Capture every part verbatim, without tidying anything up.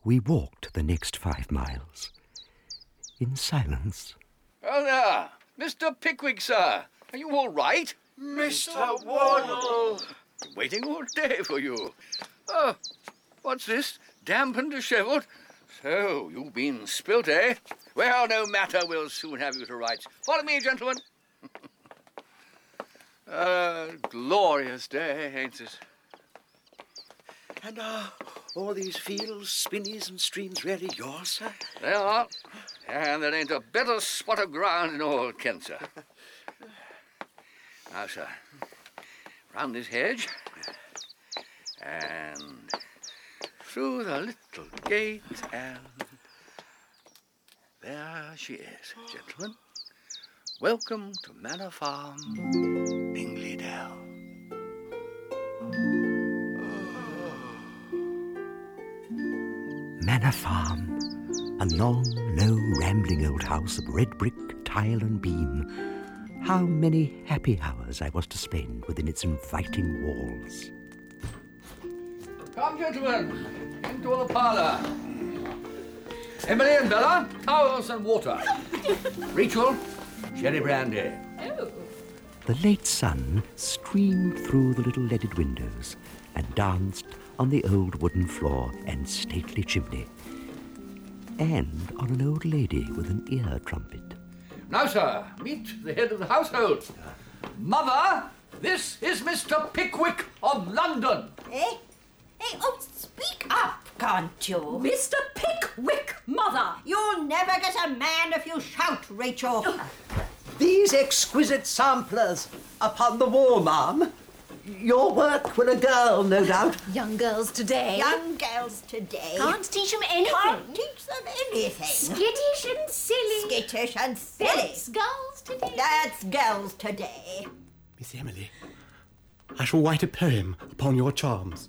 We walked the next five miles in silence. Oh, there. Mister Pickwick, sir. Are you all right? Mister Wardle! Been waiting all day for you. Oh, what's this? Damp and dishevelled? So, you've been spilt, eh? Well, no matter. We'll soon have you to rights. Follow me, gentlemen. A glorious day, ain't it? And are all these fields, spinneys and streams really yours, sir? They are. And there ain't a better spot of ground in all Kent, sir. Now, sir, round this hedge and through the little gate, and there she is, gentlemen. Welcome to Manor Farm, Dingley Dell. Manor Farm, a long, low, rambling old house of red brick, tile and beam. How many happy hours I was to spend within its inviting walls. Come, gentlemen, into the parlour. Emily and Bella, towels and water. Rachel, cherry brandy. Oh. The late sun streamed through the little leaded windows and danced on the old wooden floor and stately chimney, and on an old lady with an ear trumpet. Now, sir, meet the head of the household. Mother, this is Mister Pickwick of London. Eh? Hey, oh, speak up, can't you? Mister Pickwick, mother! You'll never get a man if you shout, Rachel. These exquisite samplers upon the wall, ma'am. Your work with a girl, no doubt. Young girls today. Young girls today Can't teach them anything. can't teach them anything. Skittish and silly. Skittish and silly. That's girls today. That's girls today. Miss Emily, I shall write a poem upon your charms.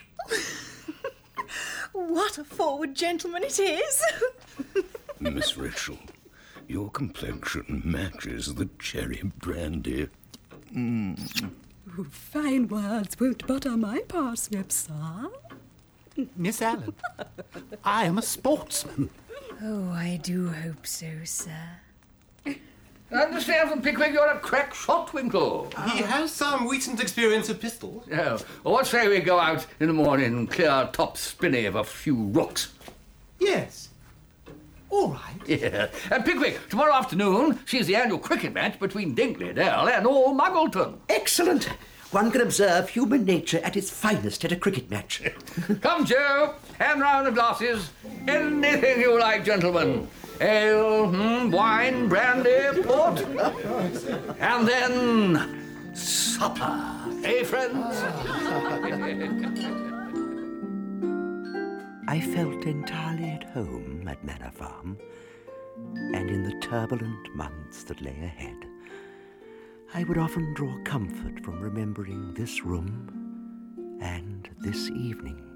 What a forward gentleman it is. Miss Rachel, your complexion matches the cherry brandy. Mm. Oh, fine words won't butter my parsnips, sir. Miss Allen, I am a sportsman. Oh, I do hope so, sir. I understand from Pickwick you're a crack shot, Winkle. He has some recent experience of pistols. Yeah. Well, what say we go out in the morning and clear top spinney of a few rooks? Yes. All right. Yeah. And Pickwick, tomorrow afternoon sees the annual cricket match between Dingley Dell and all Muggleton. Excellent. One can observe human nature at its finest at a cricket match. Come, Joe, hand round the glasses. Anything you like, gentlemen. Ale, hmm, wine, brandy, port. And then supper. Eh, friends? I felt entirely at home at Manor Farm, and in the turbulent months that lay ahead, I would often draw comfort from remembering this room and this evening.